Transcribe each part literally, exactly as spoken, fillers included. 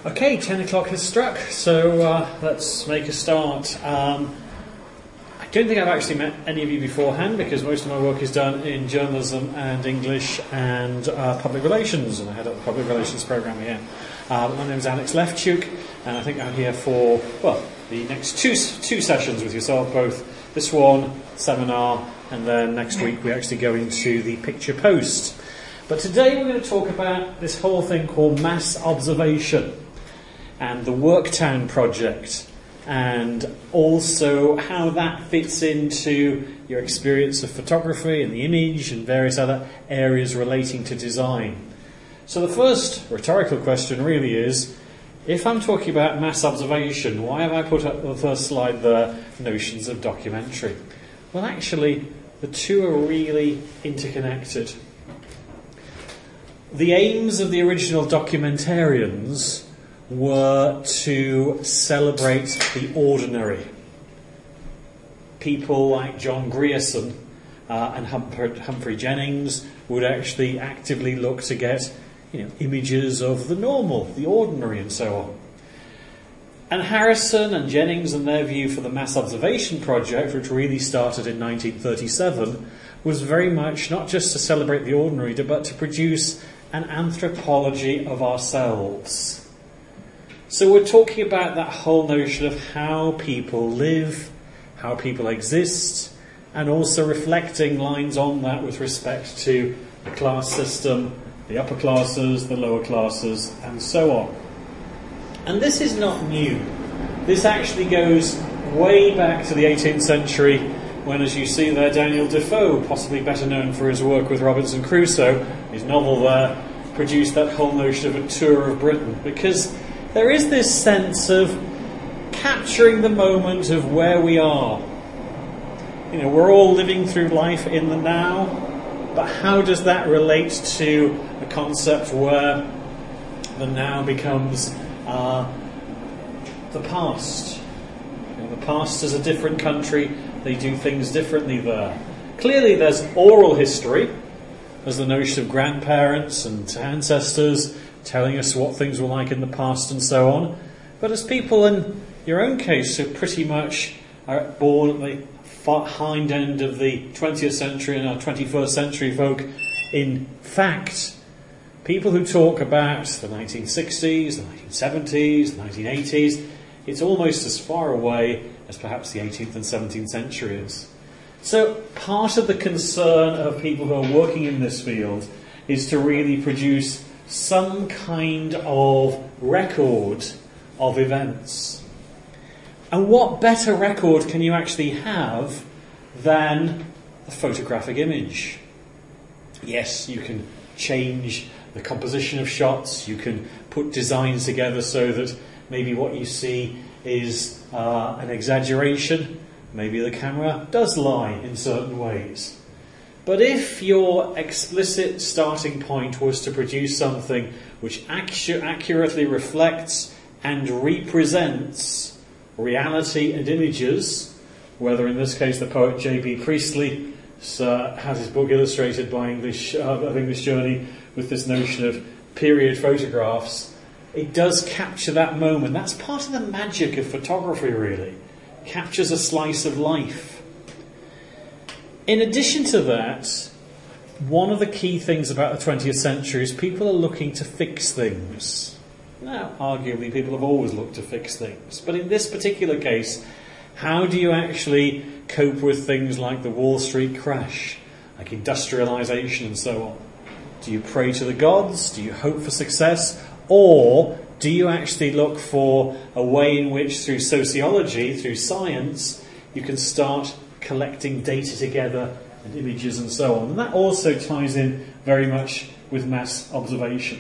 Okay, ten o'clock has struck, so uh, let's make a start. Um, I don't think I've actually met any of you beforehand because most of my work is done in journalism and English and uh, public relations, and I head up the public relations programme here. Uh, my name is Alex Lefchuk, and I think I'm here for, well, the next two two sessions with yourself, both this one, seminar, and then next week we actually go into the picture post. But today we're going to talk about this whole thing called mass observation and the Worktown project, and also how that fits into your experience of photography and the image and various other areas relating to design. So the first rhetorical question really is, if I'm talking about mass observation, why have I put up the first slide there, notions of documentary? Well, actually, the two are really interconnected. The aims of the original documentarians were to celebrate the ordinary. People like John Grierson uh, and Humphrey, Humphrey Jennings would actually actively look to get, you know, images of the normal, the ordinary, and so on. And Harrison and Jennings and their view for the Mass Observation Project, which really started in nineteen thirty-seven, was very much not just to celebrate the ordinary, but to produce an anthropology of ourselves. So we're talking about that whole notion of how people live, how people exist, and also reflecting lines on that with respect to the class system, the upper classes, the lower classes, and so on. And this is not new. This actually goes way back to the eighteenth century, when, as you see there, Daniel Defoe, possibly better known for his work with Robinson Crusoe, his novel there, produced that whole notion of a tour of Britain, because there is this sense of capturing the moment of where we are. You know, we're all living through life in the now, but how does that relate to a concept where the now becomes uh, the past? You know, the past is a different country, they do things differently there. Clearly there's oral history, there's the notion of grandparents and ancestors telling us what things were like in the past and so on. But as people in your own case who pretty much are born at the far hind end of the twentieth century and are twenty-first century folk, in fact, people who talk about the nineteen sixties, the nineteen seventies, the nineteen eighties, it's almost as far away as perhaps the eighteenth and seventeenth century is. So part of the concern of people who are working in this field is to really produce some kind of record of events. And what better record can you actually have than a photographic image? Yes, you can change the composition of shots, you can put designs together so that maybe what you see is uh, an exaggeration, maybe the camera does lie in certain ways. But if your explicit starting point was to produce something which actu- accurately reflects and represents reality and images, whether in this case the poet J B Priestley uh, has his book illustrated by English uh, of English Journey with this notion of period photographs, it does capture that moment. That's part of the magic of photography, really. It captures a slice of life. In addition to that, one of the key things about the twentieth century is people are looking to fix things. Now, arguably, people have always looked to fix things. But in this particular case, how do you actually cope with things like the Wall Street crash, like industrialization and so on? Do you pray to the gods? Do you hope for success? Or do you actually look for a way in which, through sociology, through science, you can start collecting data together and images and so on? And that also ties in very much with mass observation.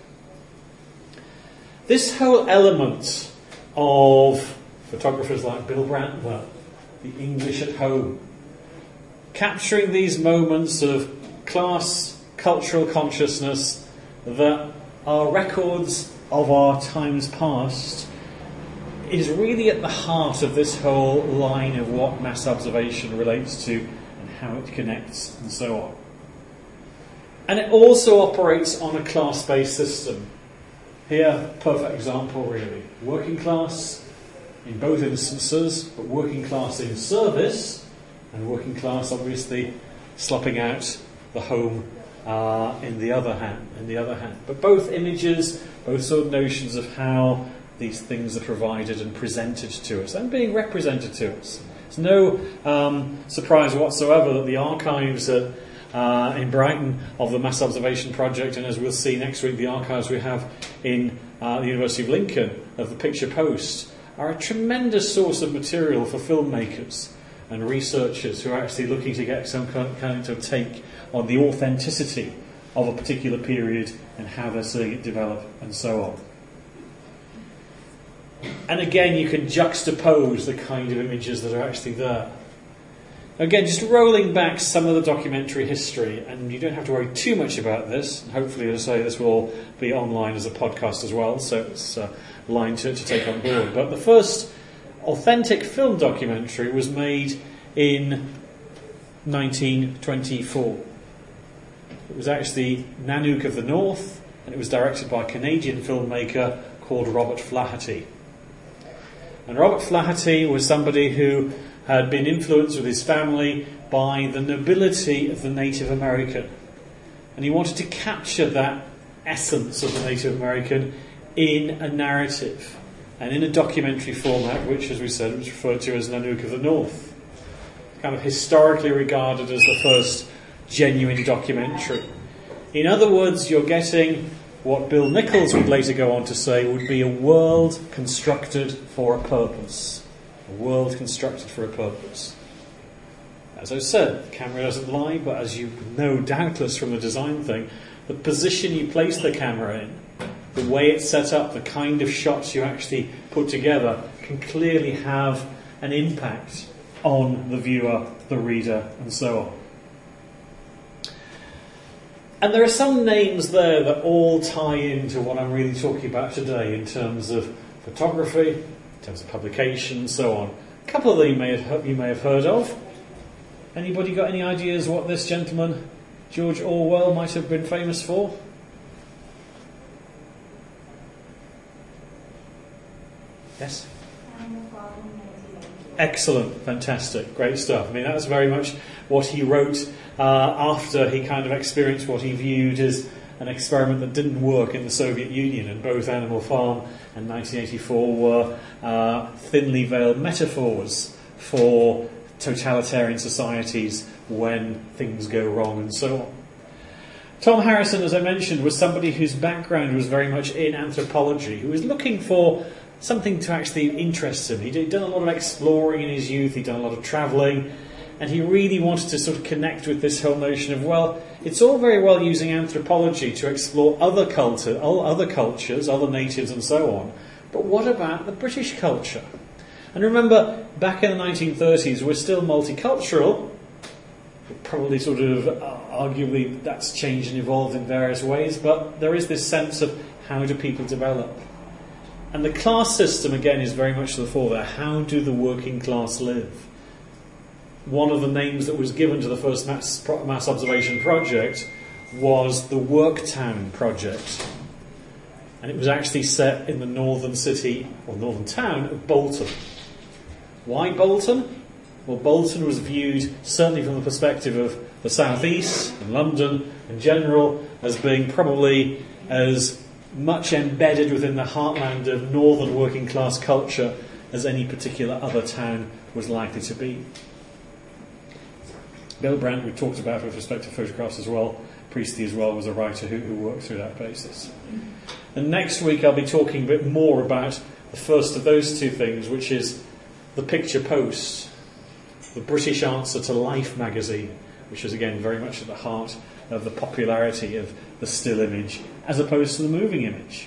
This whole element of photographers like Bill Brantner, the English at home, capturing these moments of class, cultural consciousness that are records of our times past, is really at the heart of this whole line of what mass observation relates to and how it connects and so on. And it also operates on a class-based system. Here, perfect example really. Working class in both instances, but working class in service, and working class obviously slopping out the home uh, in the other hand. In the other hand, but both images, both sort of notions of how these things are provided and presented to us, and being represented to us. It's no um, surprise whatsoever that the archives at, uh, in Brighton of the Mass Observation Project, and as we'll see next week, the archives we have in uh, the University of Lincoln of the Picture Post, are a tremendous source of material for filmmakers and researchers who are actually looking to get some kind of take on the authenticity of a particular period and how they're seeing it develop and so on. And again, you can juxtapose the kind of images that are actually there. Again, just rolling back some of the documentary history, and you don't have to worry too much about this. Hopefully, as I say, this will all be online as a podcast as well, so it's a line to, to take on board. But the first authentic film documentary was made in nineteen twenty-four. It was actually Nanook of the North, and it was directed by a Canadian filmmaker called Robert Flaherty. And Robert Flaherty was somebody who had been influenced with his family by the nobility of the Native American. And he wanted to capture that essence of the Native American in a narrative and in a documentary format, which, as we said, was referred to as Nanook of the North. Kind of historically regarded as the first genuine documentary. In other words, you're getting what Bill Nichols would later go on to say would be a world constructed for a purpose. A world constructed for a purpose. As I said, the camera doesn't lie, but as you know doubtless from the design thing, the position you place the camera in, the way it's set up, the kind of shots you actually put together can clearly have an impact on the viewer, the reader, and so on. And there are some names there that all tie into what I'm really talking about today in terms of photography, in terms of publication, and so on. A couple of them you may have, you may have heard of. Anybody got any ideas what this gentleman, George Orwell, might have been famous for? Yes? Excellent, fantastic, great stuff. I mean, that's very much what he wrote uh, after he kind of experienced what he viewed as an experiment that didn't work in the Soviet Union, and both Animal Farm and nineteen eighty-four were uh, thinly veiled metaphors for totalitarian societies when things go wrong and so on. Tom Harrison, as I mentioned, was somebody whose background was very much in anthropology, who was looking for something to actually interest him. He'd done a lot of exploring in his youth, he'd done a lot of travelling, and he really wanted to sort of connect with this whole notion of, well, it's all very well using anthropology to explore other culture, other cultures, other natives and so on, but what about the British culture? And remember, back in the nineteen thirties, we're still multicultural, probably sort of, uh, arguably, that's changed and evolved in various ways, but there is this sense of how do people develop? And the class system, again, is very much to the fore there. How do the working class live? One of the names that was given to the first mass, mass observation project was the Worktown Project. And it was actually set in the northern city, or northern town, of Bolton. Why Bolton? Well, Bolton was viewed, certainly from the perspective of the South East and London in general, as being probably as much embedded within the heartland of northern working class culture as any particular other town was likely to be. Bill Brandt, we talked about with respect to photographs as well, Priestley as well was a writer who, who worked through that basis. And next week I'll be talking a bit more about the first of those two things, which is the Picture Post, the British answer to Life magazine, which is again very much at the heart of the popularity of the still image as opposed to the moving image.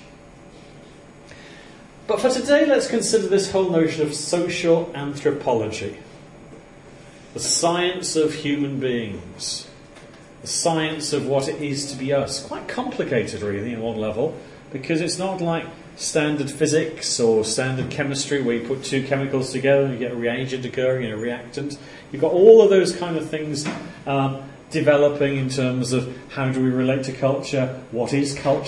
But for today, let's consider this whole notion of social anthropology, the science of human beings, the science of what it is to be us. Quite complicated, really, on one level, because it's not like standard physics or standard chemistry where you put two chemicals together and you get a reagent occurring and a reactant. You've got all of those kind of things um, developing in terms of how do we relate to culture, what is culture,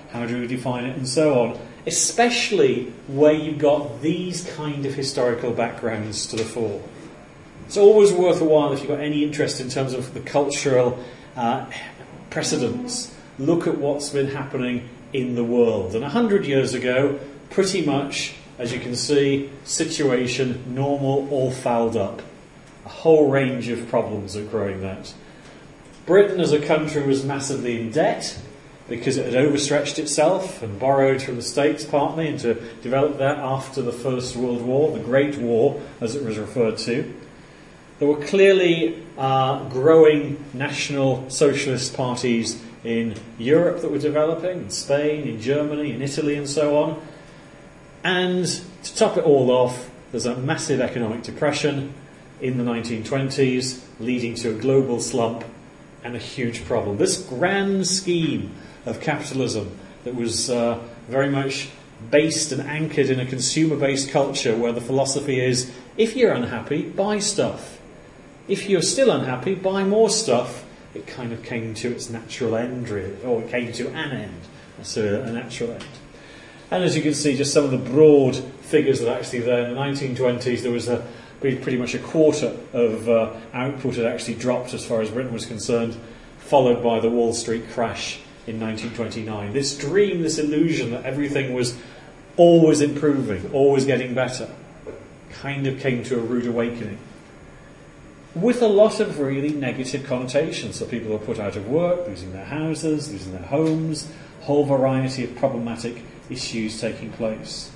How do we define it? And so on. Especially where you've got these kind of historical backgrounds to the fore. It's always worth a while, if you've got any interest in terms of the cultural uh, precedents, look at what's been happening in the world. And a hundred years ago, pretty much, as you can see, situation, normal, all fouled up. A whole range of problems are growing that. Britain as a country was massively in debt because it had overstretched itself and borrowed from the States partly and to develop that after the First World War, the Great War as it was referred to. There were clearly uh, growing national socialist parties in Europe that were developing, in Spain, in Germany, in Italy and so on. And to top it all off, there's a massive economic depression in the nineteen twenties, leading to a global slump and a huge problem. This grand scheme of capitalism that was uh, very much based and anchored in a consumer-based culture where the philosophy is, if you're unhappy, buy stuff. If you're still unhappy, buy more stuff. It kind of came to its natural end, really, or it came to an end, so a natural end. And as you can see, just some of the broad figures that are actually there. In the nineteen twenties, there was a, pretty much a quarter of uh, output had actually dropped as far as Britain was concerned, followed by the Wall Street crash in nineteen twenty-nine. This dream, this illusion that everything was always improving, always getting better, kind of came to a rude awakening, with a lot of really negative connotations. So people were put out of work, losing their houses, losing their homes, a whole variety of problematic issues taking place.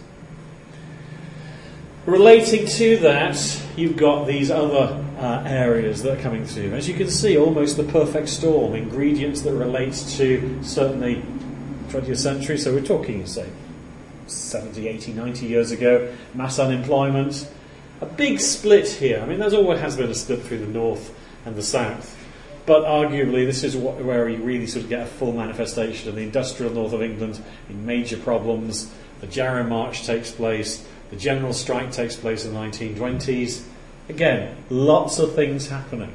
Relating to that, you've got these other uh, areas that are coming through. As you can see, almost the perfect storm, ingredients that relate to certainly twentieth century, so we're talking, say, seventy, eighty, ninety years ago, mass unemployment, a big split here. I mean, there's always has been a split through the north and the south, but arguably this is what, where you really sort of get a full manifestation of the industrial north of England in major problems. The Jarrow March takes place, the general strike takes place in the nineteen twenties. Again, lots of things happening.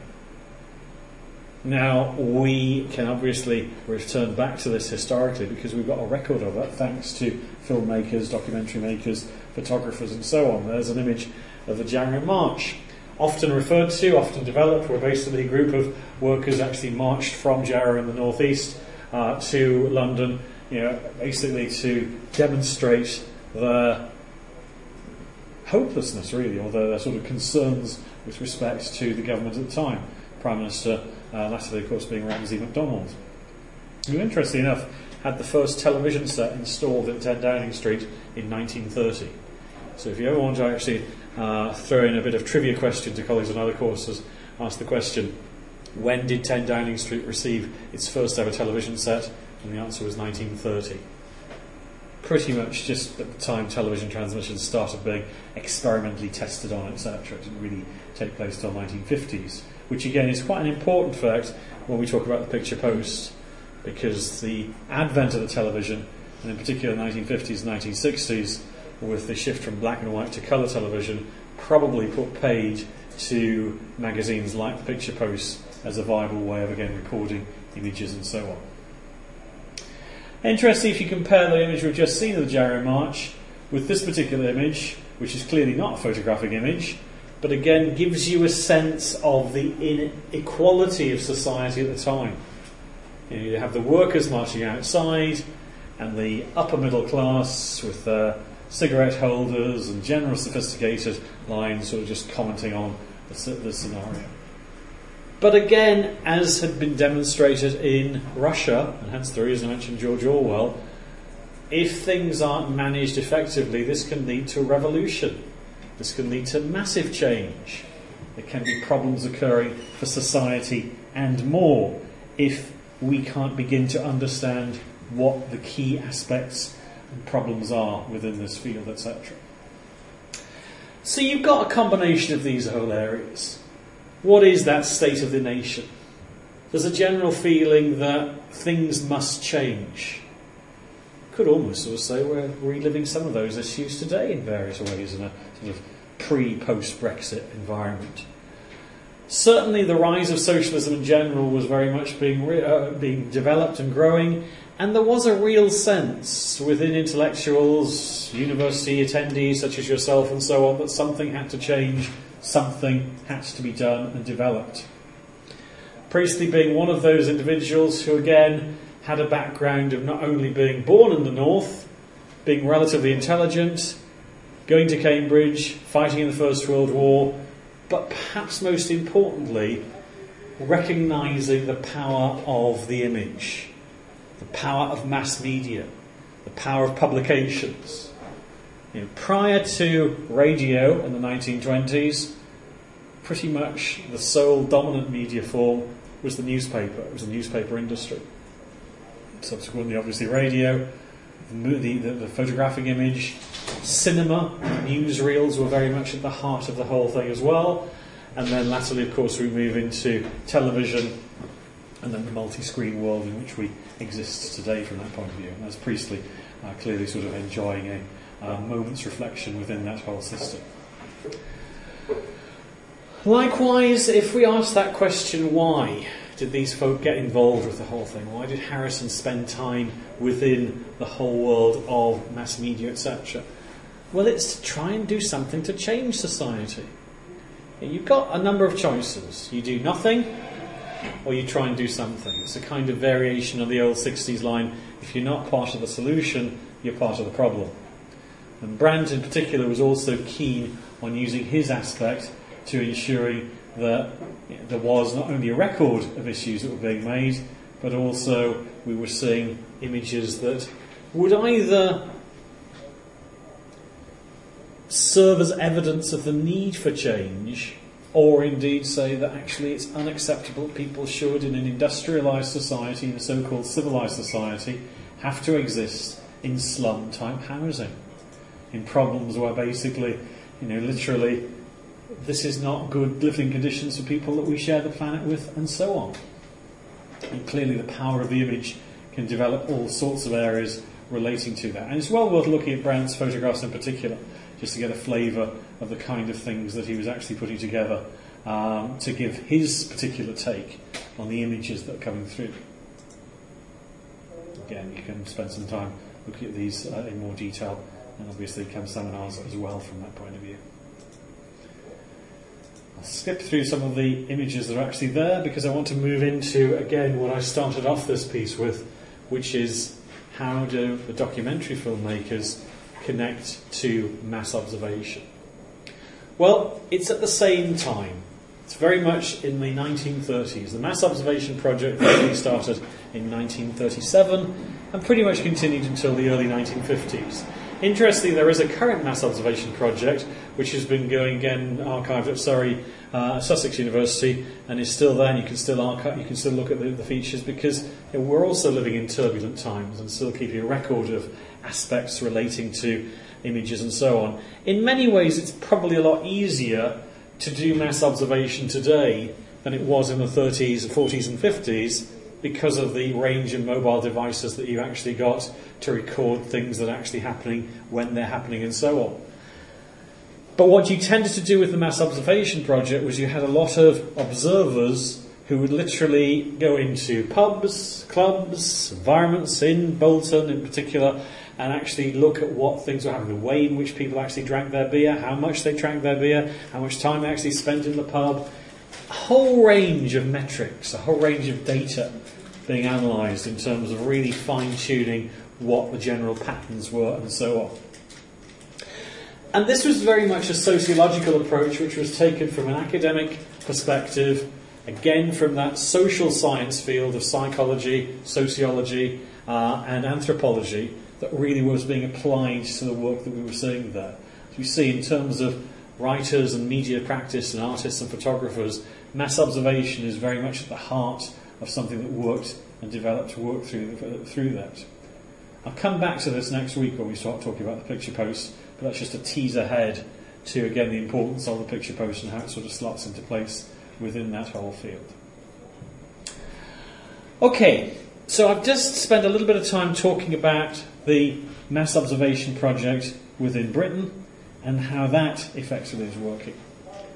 Now, we can obviously return back to this historically because we've got a record of it thanks to filmmakers, documentary makers, photographers and so on. There's an image of the Jarrow March, often referred to, often developed, where basically a group of workers actually marched from Jarrow in the northeast uh, to London, you know, basically to demonstrate their hopelessness, really, or their sort of concerns with respect to the government at the time. Prime Minister, uh, latterly, of course, being Ramsay MacDonald, who, interestingly enough, had the first television set installed at ten Downing Street in nineteen thirty. So if you ever want to actually uh, throw in a bit of trivia question to colleagues on other courses, ask the question, when did ten Downing Street receive its first ever television set? And the answer was nineteen thirty. Pretty much just at the time television transmissions started being experimentally tested on, et cetera. It didn't really take place until the nineteen fifties, which again is quite an important fact when we talk about the picture post, because the advent of the television, and in particular the nineteen fifties and nineteen sixties, with the shift from black and white to colour television, probably put paid to magazines like the picture post as a viable way of, again, recording images and so on. Interesting if you compare the image we've just seen of the Jarrow March with this particular image, which is clearly not a photographic image, but again gives you a sense of the inequality of society at the time. You know, you have the workers marching outside and the upper middle class with their cigarette holders and general sophisticated lines sort of just commenting on the, the scenario. But again, as had been demonstrated in Russia, and hence the reason I mentioned George Orwell, if things aren't managed effectively, this can lead to a revolution. This can lead to massive change. There can be problems occurring for society and more if we can't begin to understand what the key aspects and problems are within this field, et cetera. So you've got a combination of these whole areas. What is that state of the nation? There's a general feeling that things must change. Could almost sort of say we're reliving some of those issues today in various ways in a sort of pre-post-Brexit environment. Certainly the rise of socialism in general was very much being, re- uh, being developed and growing, And there was a real sense within intellectuals, university attendees such as yourself and so on, that something had to change, something had to be done and developed. Priestley being one of those individuals who again had a background of not only being born in the north, being relatively intelligent, going to Cambridge, fighting in the First World War, but perhaps most importantly, recognising the power of the image, the power of mass media, the power of publications. You know, prior to radio in the nineteen twenties, pretty much the sole dominant media form was the newspaper. It was the newspaper industry. Subsequently, obviously, radio, the, the, the photographic image, cinema, newsreels were very much at the heart of the whole thing as well. And then latterly, of course, we move into television and then the multi-screen world in which we exist today from that point of view. And that's Priestley uh, clearly sort of enjoying a uh, moment's reflection within that whole system. Likewise, if we ask that question, why did these folk get involved with the whole thing? Why did Harrison spend time within the whole world of mass media, et cetera? Well, it's to try and do something to change society. You've got a number of choices. You do nothing, or you try and do something. It's a kind of variation of the old sixties line, if you're not part of the solution, you're part of the problem. And Brandt in particular was also keen on using his aspect to ensuring that you know, there was not only a record of issues that were being made, but also we were seeing images that would either serve as evidence of the need for change, or indeed say that actually it's unacceptable that people should, in an industrialised society, in a so-called civilised society, have to exist in slum-type housing, in problems where basically, you know, literally, this is not good living conditions for people that we share the planet with, and so on. And clearly the power of the image can develop all sorts of areas relating to that. And it's well worth looking at Brandt's photographs in particular, just to get a flavour of the kind of things that he was actually putting together um, to give his particular take on the images that are coming through. Again, you can spend some time looking at these uh, in more detail, and obviously come seminars as well from that point of view. I'll skip through some of the images that are actually there because I want to move into, again, what I started off this piece with, which is how do the documentary filmmakers connect to mass observation? Well, it's at the same time. It's very much in the nineteen thirties. The Mass Observation Project really started in nineteen thirty-seven and pretty much continued until the early nineteen fifties. Interestingly, there is a current mass observation project which has been going again archived at Surrey, uh, Sussex University, and is still there. And you can still archive, you can still look at the, the features because you know, we're also living in turbulent times and still keeping a record of aspects relating to images and so on. In many ways, it's probably a lot easier to do mass observation today than it was in the thirties, forties, and fifties. Because of the range of mobile devices that you actually got to record things that are actually happening when they're happening and so on. But what you tended to do with the Mass Observation Project was you had a lot of observers who would literally go into pubs, clubs, environments in Bolton in particular, and actually look at what things were happening, the way in which people actually drank their beer, how much they drank their beer, how much time they actually spent in the pub. A whole range of metrics, a whole range of data being analysed in terms of really fine-tuning what the general patterns were and so on. And this was very much a sociological approach which was taken from an academic perspective, again from that social science field of psychology, sociology uh, and anthropology that really was being applied to the work that we were seeing there. As you see, in terms of writers and media practice and artists and photographers, mass observation is very much at the heart of something that worked and developed to work through, through that. I'll come back to this next week when we start talking about the picture post, but that's just a tease ahead to, again, the importance of the picture post and how it sort of slots into place within that whole field. Okay, so I've just spent a little bit of time talking about the Mass Observation Project within Britain and how that effectively is working.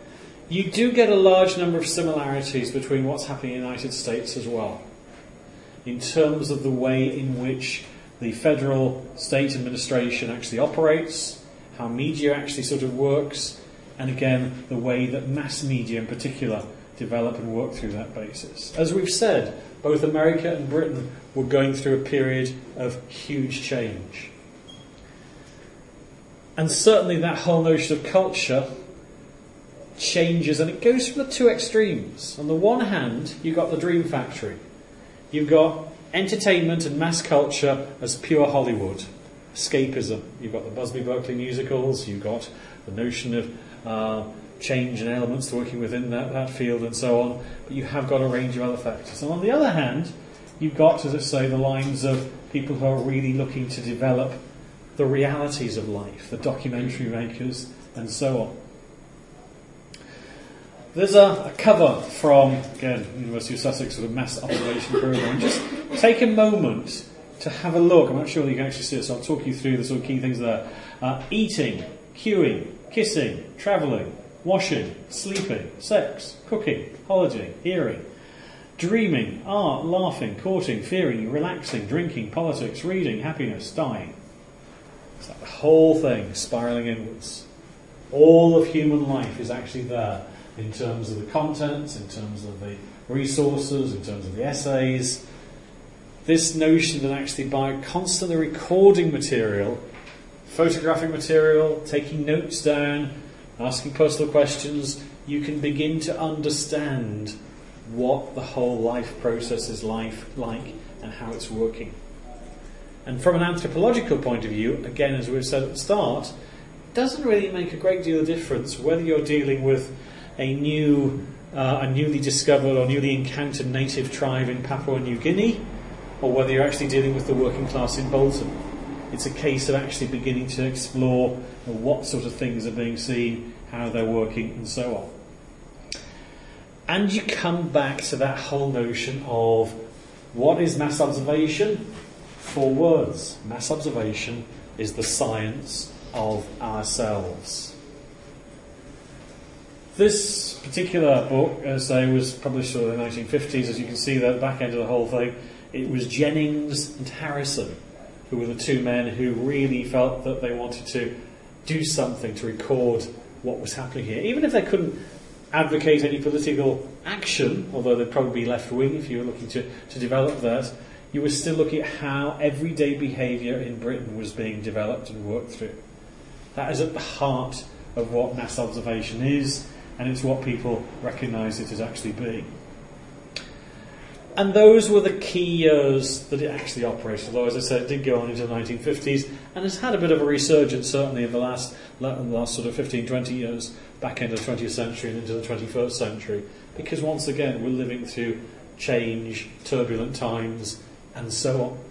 You do get a large number of similarities between what's happening in the United States as well. in terms of the way in which the federal state administration actually operates, how media actually sort of works, and again, the way that mass media in particular develop and work through that basis. As we've said, both America and Britain were going through a period of huge change. And certainly that whole notion of culture changes, and it goes from the two extremes. On the one hand, you've got the Dream Factory. You've got entertainment and mass culture as pure Hollywood. Escapism. You've got the Busby Berkeley musicals, you've got the notion of uh, change and elements working within that, that field and so on, but you have got a range of other factors. And on the other hand, you've got, as I say, the lines of people who are really looking to develop the realities of life, the documentary makers and so on. There's a, a cover from, again, University of Sussex sort of mass observation program. Just take a moment to have a look. I'm not sure you can actually see it, so I'll talk you through the sort of key things there. Uh, eating, queuing, kissing, travelling, washing, sleeping, sex, cooking, holidaying, hearing, dreaming, art, laughing, courting, fearing, relaxing, drinking, politics, reading, happiness, dying. It's like the whole thing spiralling inwards. All of human life is actually there in terms of the contents, in terms of the resources, in terms of the essays. This notion that actually by constantly recording material, photographing material, taking notes down, asking personal questions, you can begin to understand what the whole life process is life like and how it's working. And from an anthropological point of view, again, as we've said at the start, it doesn't really make a great deal of difference whether you're dealing with a new, uh, a newly discovered or newly encountered native tribe in Papua New Guinea, or whether you're actually dealing with the working class in Bolton. It's a case of actually beginning to explore what sort of things are being seen, how they're working, and so on. And you come back to that whole notion of what is mass observation? Four words. Mass observation is the science of ourselves. This particular book, as I say, was published in the nineteen fifties. As you can see, the back end of the whole thing, it was Jennings and Harrison who were the two men who really felt that they wanted to do something to record what was happening here. Even if they couldn't advocate any political action, although they'd probably be left-wing if you were looking to, to develop that, you were still looking at how everyday behaviour in Britain was being developed and worked through. That is at the heart of what mass observation is, and it's what people recognise it as actually being. And those were the key years that it actually operated, although, as I said, it did go on into the nineteen fifties and has had a bit of a resurgence, certainly in the last, in the last sort of fifteen, twenty years, back into the twentieth century and into the twenty-first century, because once again we're living through change, turbulent times, and so on.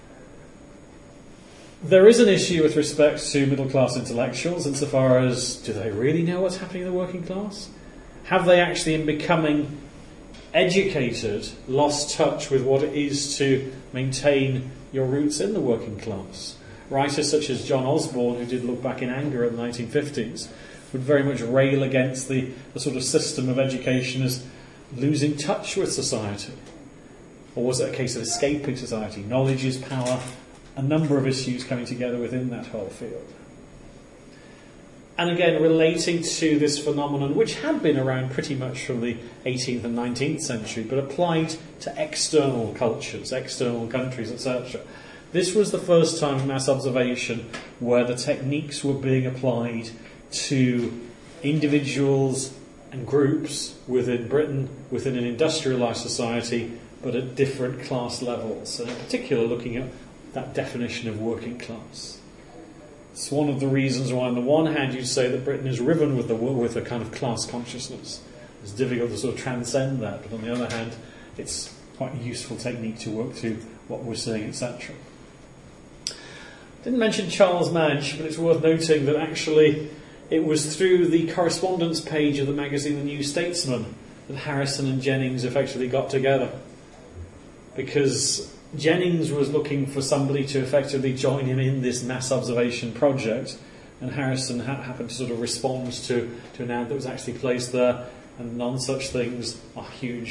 There is an issue with respect to middle-class intellectuals insofar as, do they really know what's happening in the working class? Have they actually, in becoming educated, lost touch with what it is to maintain your roots in the working class? Writers such as John Osborne, who did look back in anger at the nineteen fifties, would very much rail against the, the sort of system of education as losing touch with society. Or was it a case of escaping society? Knowledge is power. A number of issues coming together within that whole field. And again, relating to this phenomenon, which had been around pretty much from the eighteenth and nineteenth century, but applied to external cultures, external countries, et cetera. This was the first time in mass observation where the techniques were being applied to individuals and groups within Britain, within an industrialised society, but at different class levels, and in particular looking at that definition of working class. It's one of the reasons why, on the one hand, you'd say that Britain is riven with the with a kind of class consciousness. It's difficult to sort of transcend that, but on the other hand, it's quite a useful technique to work through what we're seeing, et cetera. Didn't mention Charles Madge, but it's worth noting that actually it was through the correspondence page of the magazine The New Statesman that Harrison and Jennings effectively got together, because Jennings was looking for somebody to effectively join him in this mass observation project, and Harrison ha- happened to sort of respond to, to an ad that was actually placed there, and none such things are huge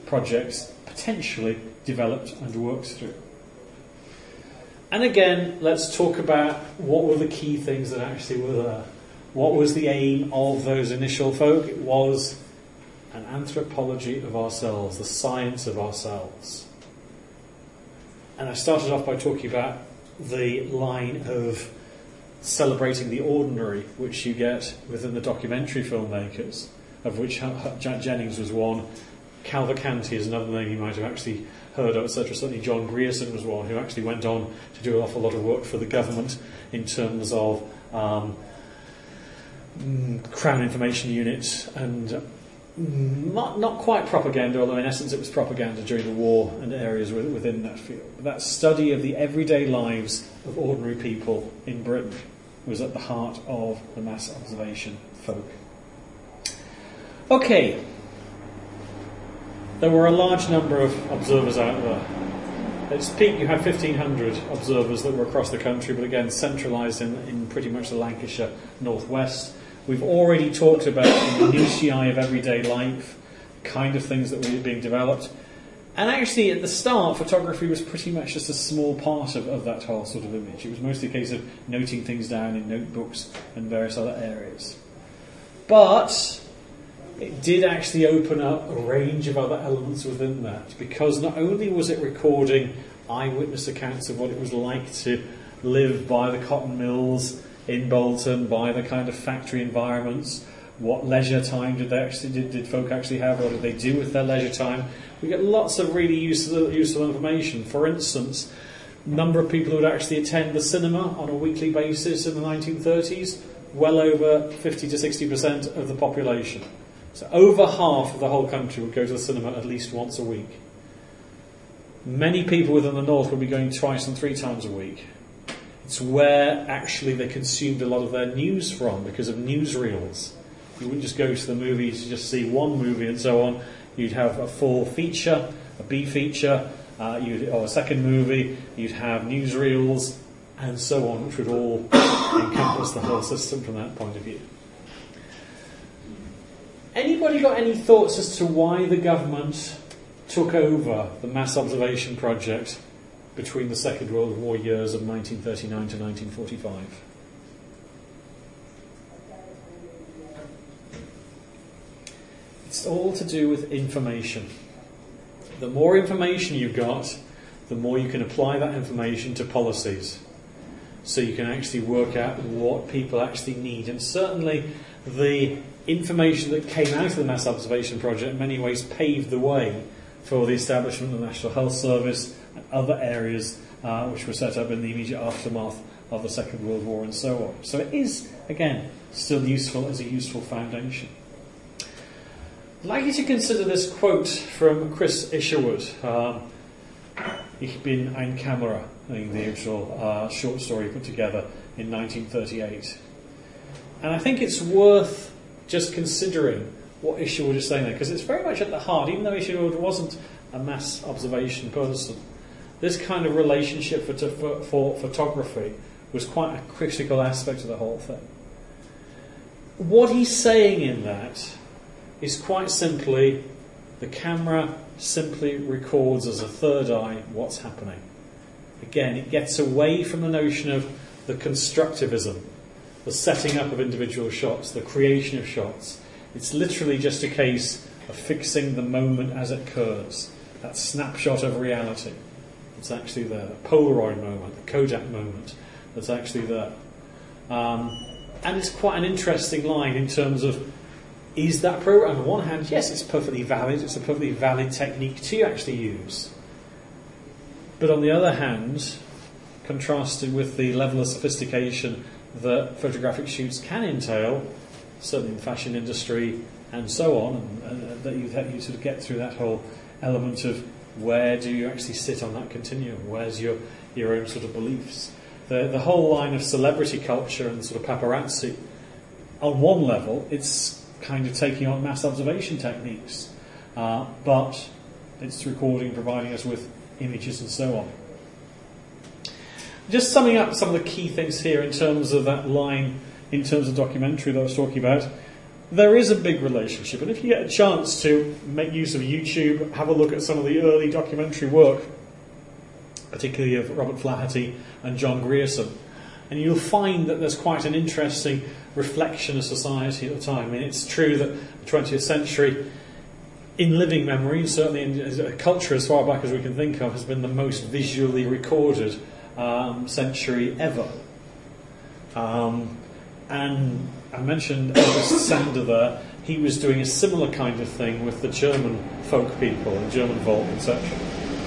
projects potentially developed and worked through. And again, let's talk about what were the key things that actually were there. What was the aim of those initial folk? It was an anthropology of ourselves, the science of ourselves. And I started off by talking about the line of celebrating the ordinary, which you get within the documentary filmmakers, of which Jack Jennings was one. Cavalcanti is another name you might have actually heard of, et cetera. Certainly John Grierson was one who actually went on to do an awful lot of work for the government in terms of um, Crown Information Unit and mm, not not quite propaganda, although in essence it was propaganda during the war and areas within that field. But that study of the everyday lives of ordinary people in Britain was at the heart of the mass observation folk. Okay. There were a large number of observers out there. At its peak, you had fifteen hundred observers that were across the country, but again, centralised in, in pretty much the Lancashire northwest. We've already talked about the minutiae of everyday life, kind of things that were being developed. And actually, at the start, photography was pretty much just a small part of, of that whole sort of image. It was mostly a case of noting things down in notebooks and various other areas. But it did actually open up a range of other elements within that, because not only was it recording eyewitness accounts of what it was like to live by the cotton mills in Bolton, by the kind of factory environments, what leisure time did they actually did, did folk actually have, what did they do with their leisure time. We get lots of really useful, useful information. For instance, number of people who would actually attend the cinema on a weekly basis in the nineteen thirties, well over fifty to sixty percent of the population. So over half of the whole country would go to the cinema at least once a week. Many people within the north would be going twice and three times a week. It's where actually they consumed a lot of their news from, because of newsreels. You wouldn't just go to the movies to just see one movie and so on. You'd have a full feature, a B feature, uh, you'd, or a second movie. You'd have newsreels and so on, which would all encompass the whole system from that point of view. Anybody got any thoughts as to why the government took over the mass observation project between the Second World War years of nineteen thirty-nine to nineteen forty-five? It's all to do with information. The more information you've got, the more you can apply that information to policies. So you can actually work out what people actually need. And certainly the information that came out of the Mass Observation Project in many ways paved the way for the establishment of the National Health Service and other areas uh, which were set up in the immediate aftermath of the Second World War and so on. So it is, again, still useful as a useful foundation. I'd like you to consider this quote from Chris Isherwood, um, Ich bin ein Kamera, the original uh, short story put together in nineteen thirty-eight. And I think it's worth just considering what Isherwood is saying there, because it's very much at the heart, even though Isherwood wasn't a mass observation person, this kind of relationship for, for, for photography was quite a critical aspect of the whole thing. What he's saying in that is quite simply, the camera simply records as a third eye what's happening. Again, it gets away from the notion of the constructivism, the setting up of individual shots, the creation of shots. It's literally just a case of fixing the moment as it occurs, that snapshot of reality. It's actually there, the Polaroid moment, the Kodak moment that's actually there. Um, and it's quite an interesting line in terms of, is that appropriate? On the one hand, yes, it's perfectly valid, it's a perfectly valid technique to actually use. But on the other hand, contrasted with the level of sophistication that photographic shoots can entail, certainly in the fashion industry and so on, and, and that you, that you sort of get through that whole element of where do you actually sit on that continuum, where's your, your own sort of beliefs. The, the whole line of celebrity culture and sort of paparazzi, on one level, it's kind of taking on mass observation techniques, uh, but it's recording, providing us with images and so on. Just summing up some of the key things here in terms of that line, in terms of documentary that I was talking about. there is a big relationship, and if you get a chance to make use of YouTube, have a look at some of the early documentary work, particularly of Robert Flaherty and John Grierson, and you'll find that there's quite an interesting reflection of society at the time. I mean, it's true that the twentieth century, in living memory, certainly in a culture as far back as we can think of, has been the most visually recorded um, century ever. Um, and I mentioned Elvis Sander there. He was doing a similar kind of thing with the German folk people, the German Volk, et cetera.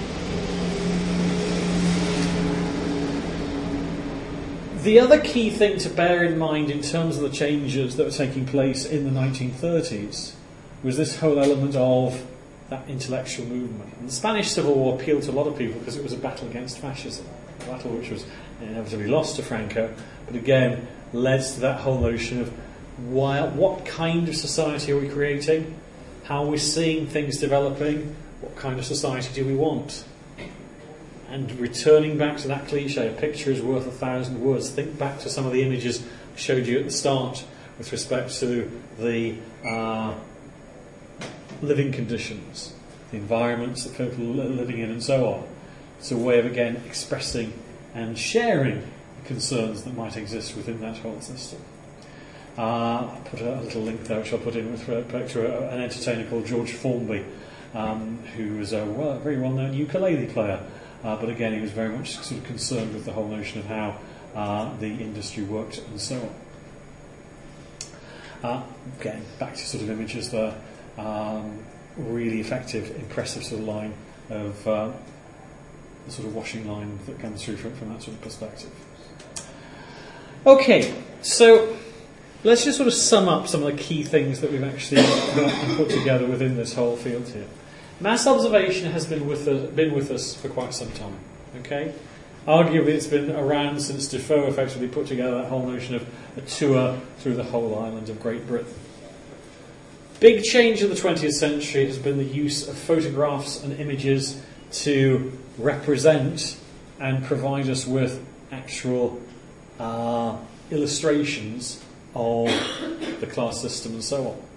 The other key thing to bear in mind in terms of the changes that were taking place in the nineteen thirties was this whole element of that intellectual movement. And the Spanish Civil War appealed to a lot of people because it was a battle against fascism, a battle which was inevitably lost to Franco, but again led to that whole notion of why, what kind of society are we creating, how are we seeing things developing, what kind of society do we want? And returning back to that cliche, a picture is worth a thousand words, think back to some of the images I showed you at the start with respect to the uh, living conditions, the environments that people are living in and so on. It's a way of, again, expressing and sharing the concerns that might exist within that whole system. Uh, I'll put a, a little link there which I'll put in with respect to a, an entertainer called George Formby, um, who was a, well, a very well-known ukulele player, uh, but again he was very much sort of concerned with the whole notion of how uh, the industry worked and so on. Uh, again, back to sort of images there. Um, really effective, impressive sort of line of uh, the sort of washing line that comes through from, from that sort of perspective. Okay, so let's just sort of sum up some of the key things that we've actually got and put together within this whole field here. Mass observation has been with us, been with us for quite some time. Okay, arguably it's been around since Defoe effectively put together that whole notion of a tour through the whole island of Great Britain. Big change in the twentieth century has been the use of photographs and images to represent and provide us with actual uh, illustrations of the class system and so on.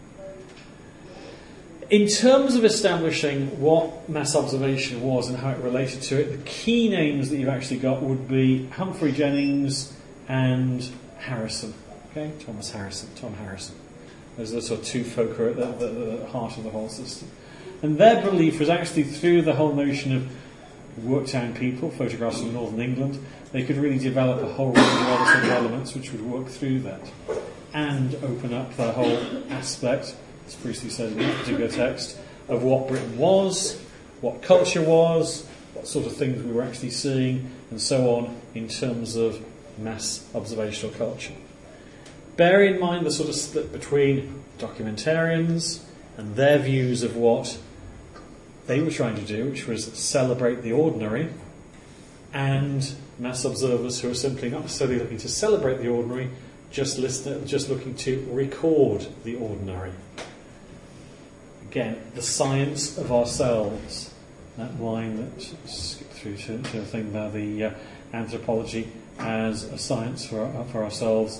In terms of establishing what mass observation was and how it related to it, the key names that you've actually got would be Humphrey Jennings and Harrison. Okay, Thomas Harrison, Tom Harrison. Those are the sort of two folk who are at the, the, the heart of the whole system. And their belief was actually through the whole notion of Worktown people, photographs from northern England, they could really develop a whole range of other sort of elements which would work through that and open up the whole aspect, as Priestley said in that particular text, of what Britain was, what culture was, what sort of things we were actually seeing, and so on in terms of mass observational culture. Bear in mind the sort of split between documentarians and their views of what they were trying to do, which was celebrate the ordinary, and mass observers who are simply not necessarily looking to celebrate the ordinary, just listen, just looking to record the ordinary. Again, the science of ourselves, that line that skip through to, to the thing there, the uh, anthropology as a science for our, for ourselves,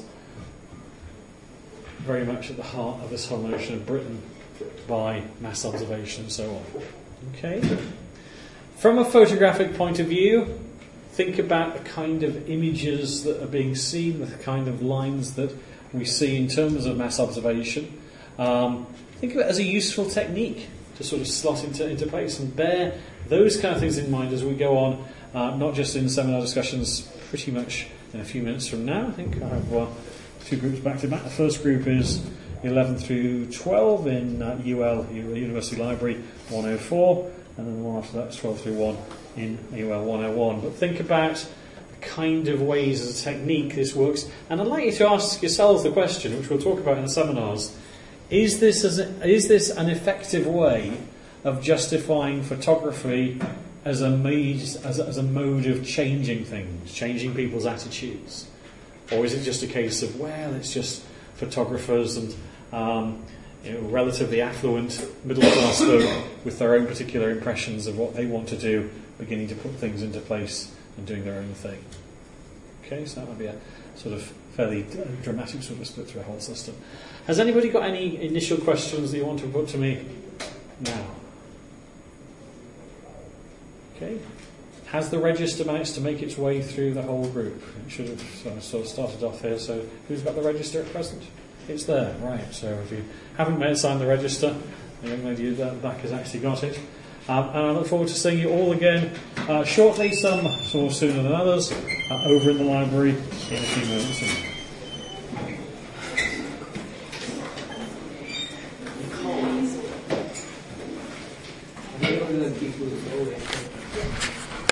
very much at the heart of this whole notion of Britain by mass observation and so on. Okay. From a photographic point of view, think about the kind of images that are being seen, the kind of lines that we see in terms of mass observation. Um, think of it as a useful technique to sort of slot into, into place, and bear those kind of things in mind as we go on, uh, not just in seminar discussions pretty much in a few minutes from now. I think I have uh, two groups back to back. The first group is eleven through twelve in uh, U L, University Library one oh four, and then the one after that is twelve through one in U L one oh one. But think about the kind of ways as a technique this works, and I'd like you to ask yourselves the question, which we'll talk about in the seminars: Is this as a, is this an effective way of justifying photography as a mode, as a, as a mode of changing things, changing people's attitudes, or is it just a case of, well, it's just photographers and um, you know, relatively affluent middle class folk with their own particular impressions of what they want to do, beginning to put things into place and doing their own thing? Okay, so that might be a, sort of fairly dramatic sort of split through a whole system. Has anybody got any initial questions that you want to put to me now? Okay. Has the register managed to make its way through the whole group? It should have sort of, sort of started off here. So who's got the register at present? It's there, right. So if you haven't made signed the register, the young lady at the back has actually got it. Um, and I look forward to seeing you all again uh, shortly, some sort of sooner than others, uh, over in the library in a few moments. People